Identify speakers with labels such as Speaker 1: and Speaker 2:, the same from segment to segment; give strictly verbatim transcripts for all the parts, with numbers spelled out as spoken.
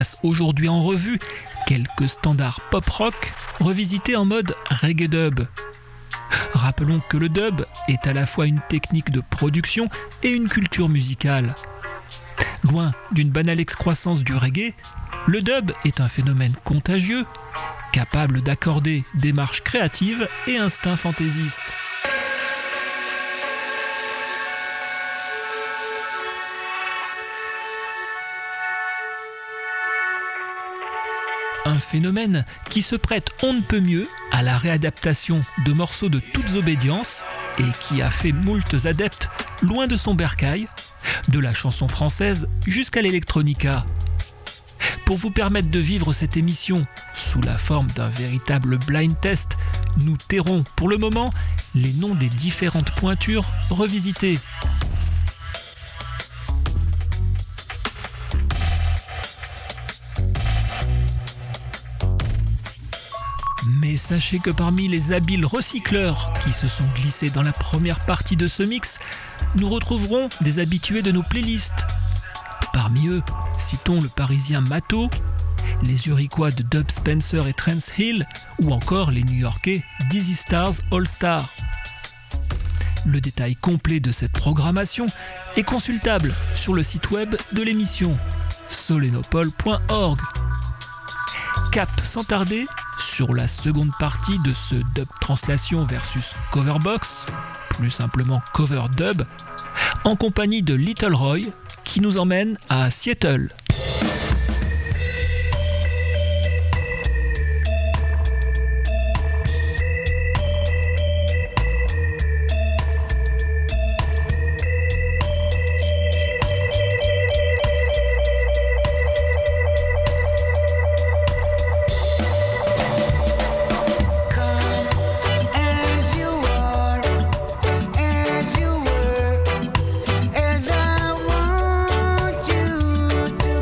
Speaker 1: Aujourd'hui en revue, quelques standards pop-rock revisités en mode reggae dub. Rappelons que le dub est à la fois une technique de production et une culture musicale. Loin d'une banale excroissance du reggae, le dub est un phénomène contagieux, capable d'accorder démarche créative et instinct fantaisiste. Un phénomène qui se prête on ne peut mieux à la réadaptation de morceaux de toutes obédiences et qui a fait moultes adeptes loin de son bercail, de la chanson française jusqu'à l'électronica. Pour vous permettre de vivre cette émission sous la forme d'un véritable blind test, nous tairons pour le moment les noms des différentes pointures revisitées. Mais sachez que parmi les habiles recycleurs qui se sont glissés dans la première partie de ce mix, nous retrouverons des habitués de nos playlists. Parmi eux, citons le parisien Mato, les Uriquois de Dub Spencer et Trance Hill, ou encore les New-Yorkais Dizzy Stars All Star. Le détail complet de cette programmation est consultable sur le site web de l'émission, solenopole point org. Cap sans tarder sur la seconde partie de ce dub translation versus coverbox, plus simplement cover dub, en compagnie de Little Roy qui nous emmène à Seattle.
Speaker 2: As you were, as I want you to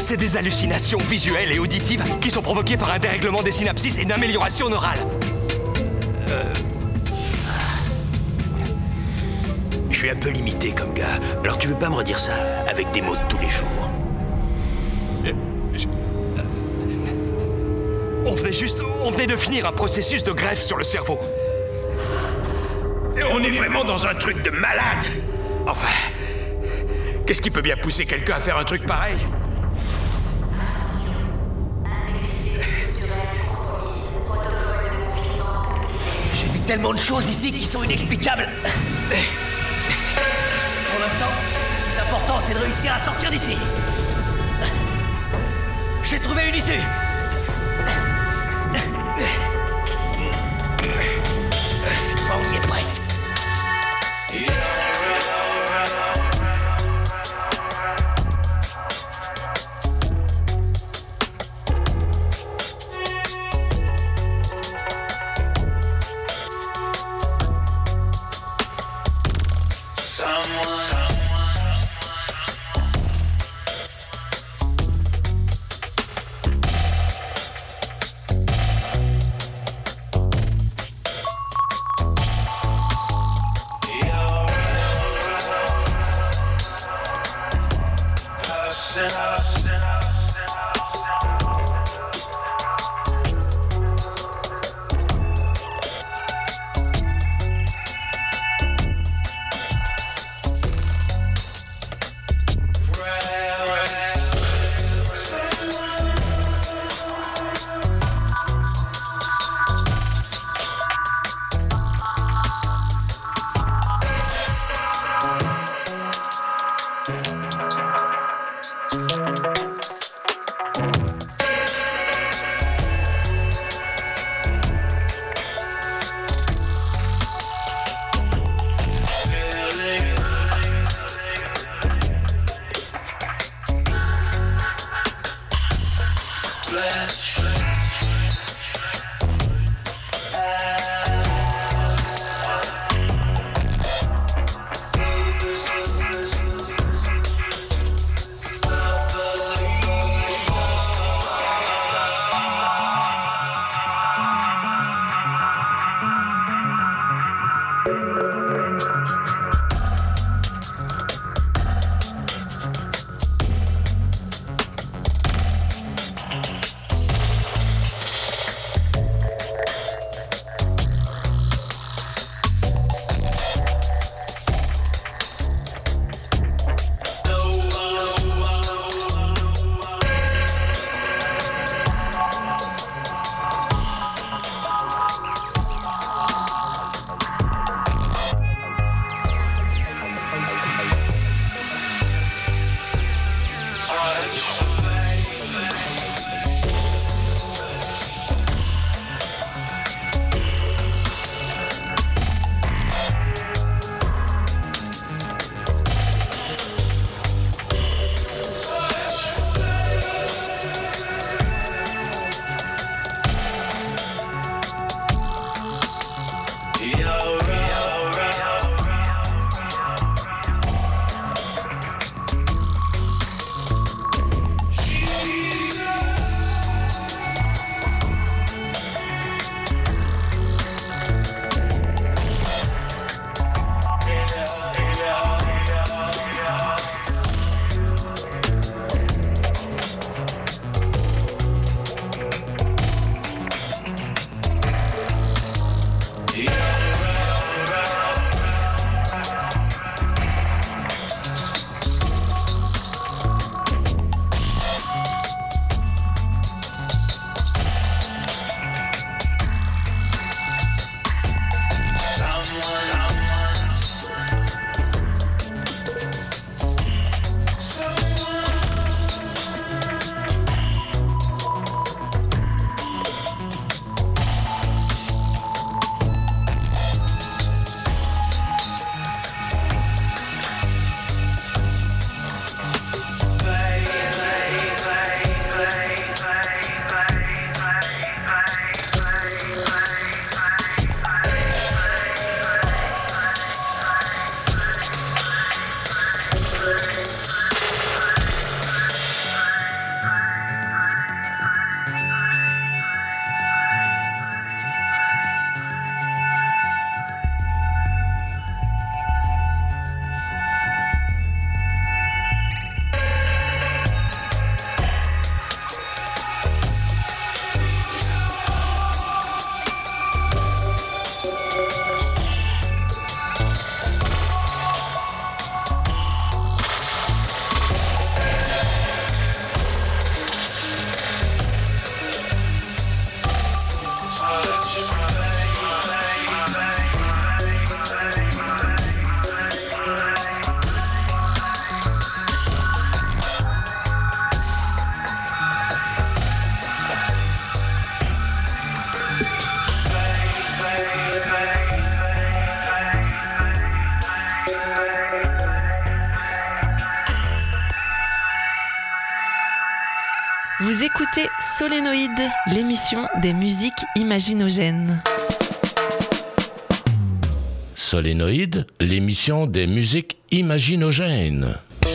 Speaker 2: C'est des hallucinations visuelles et auditives qui sont provoquées par un dérèglement des synapses et une amélioration neurale. Euh...
Speaker 3: Je suis un peu limité comme gars. Alors tu veux pas me redire ça avec des mots de tous les jours?
Speaker 2: Euh, je... On venait juste... On venait de finir un processus de greffe sur le cerveau.
Speaker 3: Et on est vraiment dans un truc de malade.
Speaker 2: Enfin... Qu'est-ce qui peut bien pousser quelqu'un à faire un truc pareil?
Speaker 4: J'ai vu tellement de choses ici qui sont inexplicables. Pour l'instant, le plus important, c'est de réussir à sortir d'ici. J'ai trouvé une issue. Cette fois, on y est presque.
Speaker 5: Vous écoutez Solénoïde, l'émission des musiques imaginogènes.
Speaker 6: Solénoïde, l'émission des musiques imaginogènes.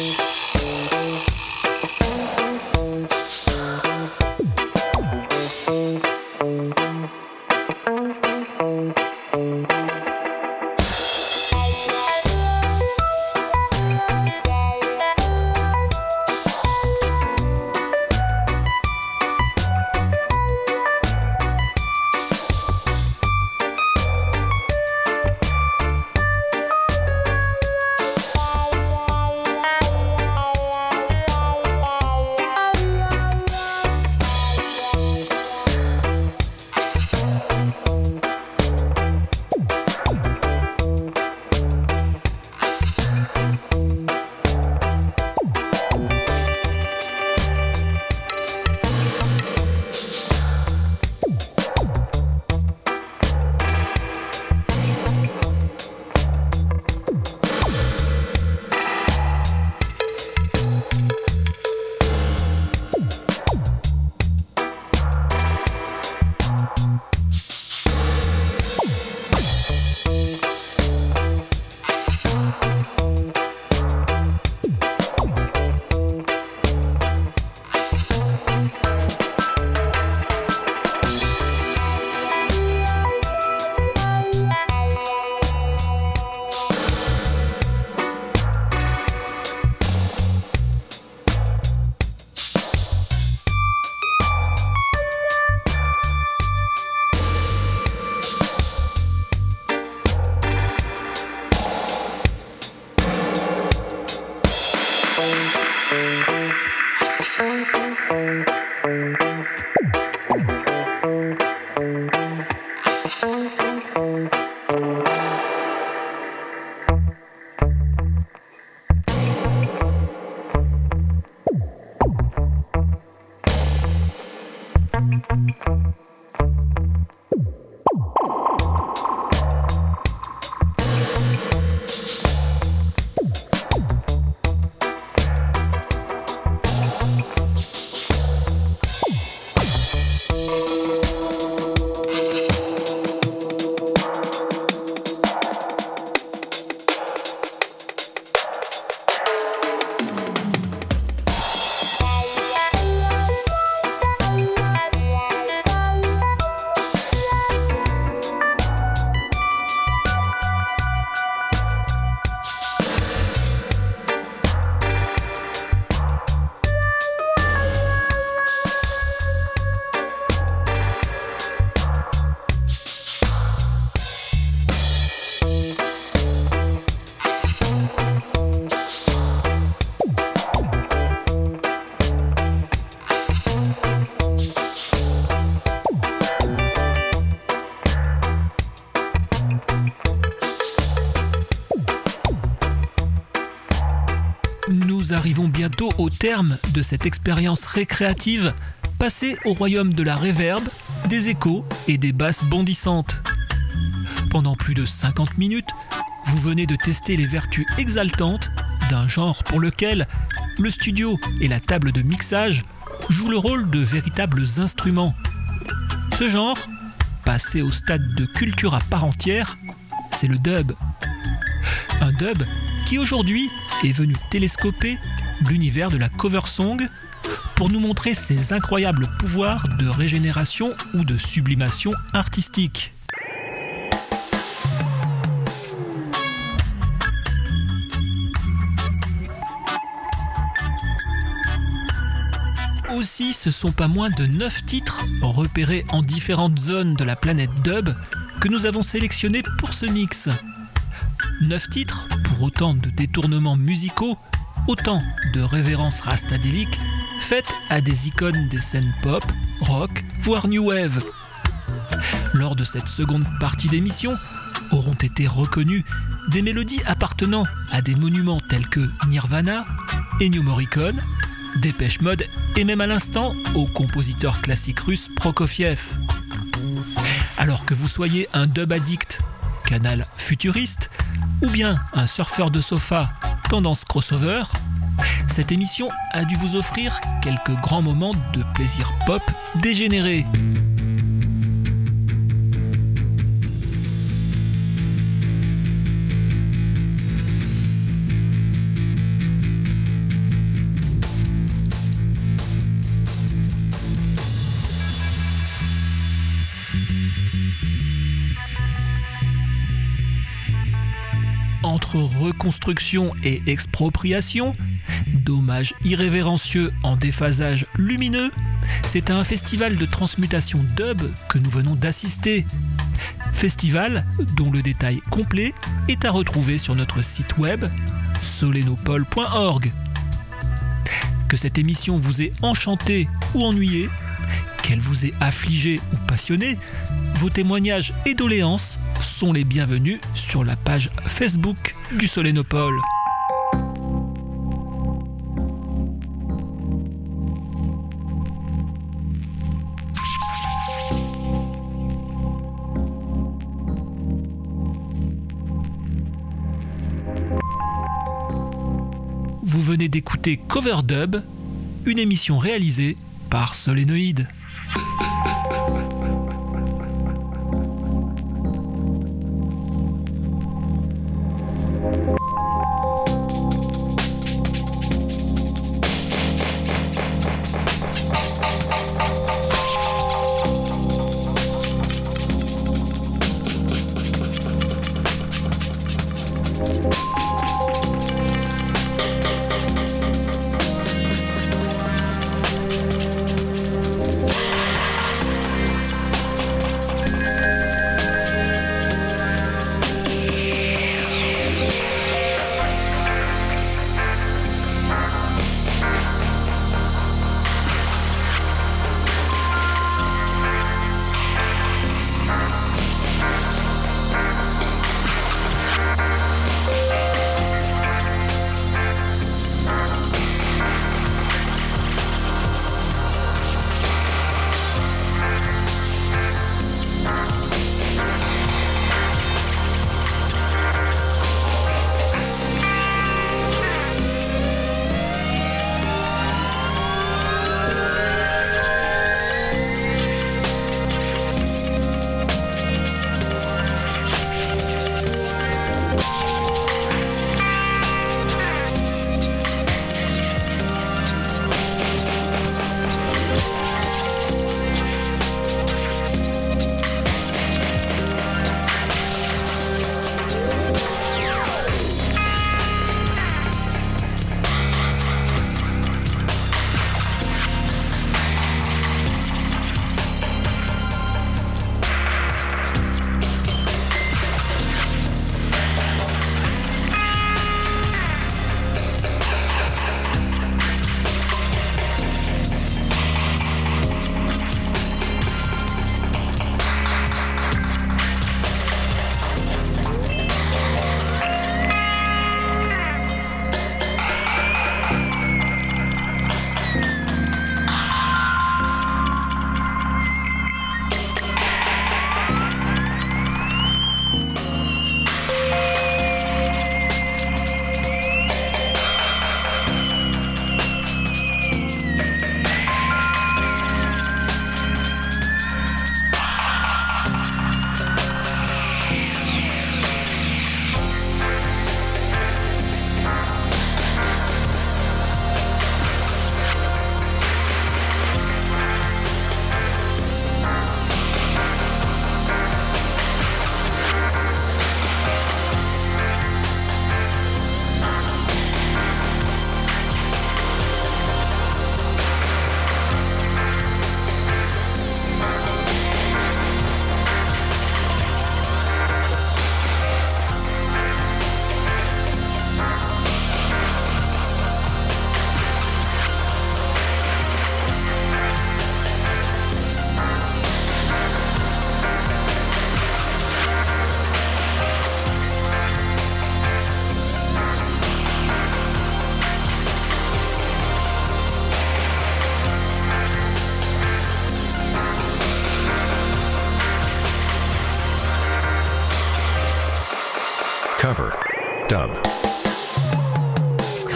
Speaker 1: Nous arrivons bientôt au terme de cette expérience récréative, passée au royaume de la reverb, des échos et des basses bondissantes. Pendant plus de cinquante minutes, vous venez de tester les vertus exaltantes d'un genre pour lequel le studio et la table de mixage jouent le rôle de véritables instruments. Ce genre, passé au stade de culture à part entière, c'est le dub. Un dub qui aujourd'hui est venu télescoper l'univers de la cover song pour nous montrer ses incroyables pouvoirs de régénération ou de sublimation artistique. Aussi, ce sont pas moins de neuf titres repérés en différentes zones de la planète dub que nous avons sélectionnés pour ce mix. neuf titres pour autant de détournements musicaux, autant de révérences rastadéliques faites à des icônes des scènes pop, rock, voire new wave. Lors de cette seconde partie d'émission, auront été reconnues des mélodies appartenant à des monuments tels que Nirvana, Ennio Morricone, Dépêche Mode et même à l'instant au compositeur classique russe Prokofiev. Alors que vous soyez un dub addict, canal futuriste, ou bien un surfeur de sofa tendance crossover, cette émission a dû vous offrir quelques grands moments de plaisir pop dégénéré. Entre reconstruction et expropriation, dommages irrévérencieux en déphasage lumineux, c'est à un festival de transmutation dub que nous venons d'assister. Festival dont le détail complet est à retrouver sur notre site web solenopole point org. Que cette émission vous ait enchanté ou ennuyé, qu'elle vous ait affligé ou passionné, vos témoignages et doléances sont les bienvenus sur la page Facebook du Solenopole. Vous venez d'écouter Cover Dub, une émission réalisée par Solénoïde.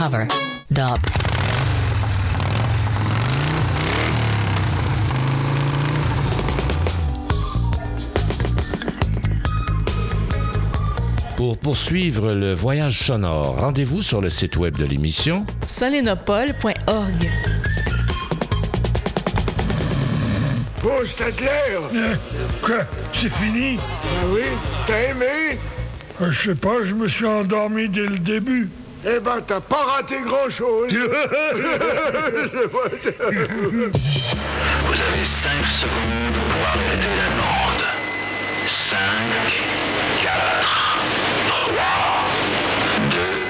Speaker 7: cover. Dub.
Speaker 6: Pour poursuivre le voyage sonore, rendez-vous sur le site web de l'émission
Speaker 5: solenopole point org.
Speaker 8: Oh, Stadler!
Speaker 9: Euh, quoi? C'est fini?
Speaker 8: Ah oui? T'as aimé?
Speaker 9: euh, Je sais pas, je me suis endormi dès le début.
Speaker 8: Eh ben, t'as pas raté grand-chose.
Speaker 10: Vous avez cinq secondes pour arrêter la bande. cinq, quatre, trois, deux,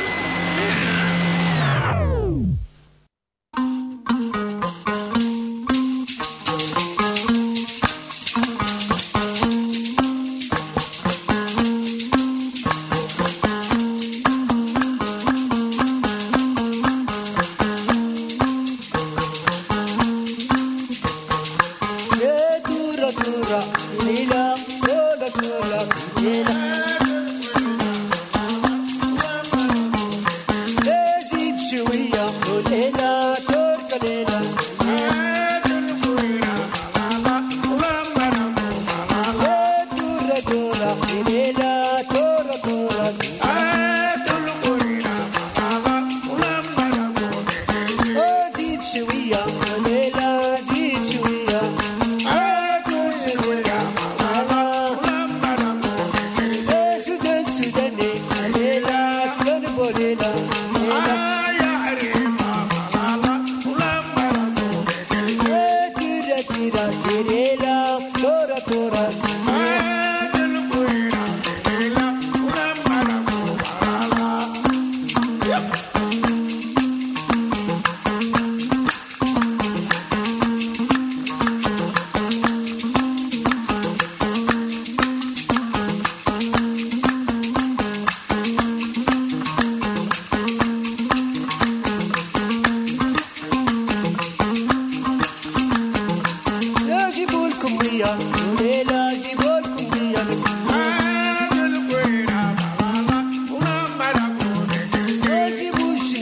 Speaker 11: Sudan, Sudan, Sudan, Sudan, Sudan,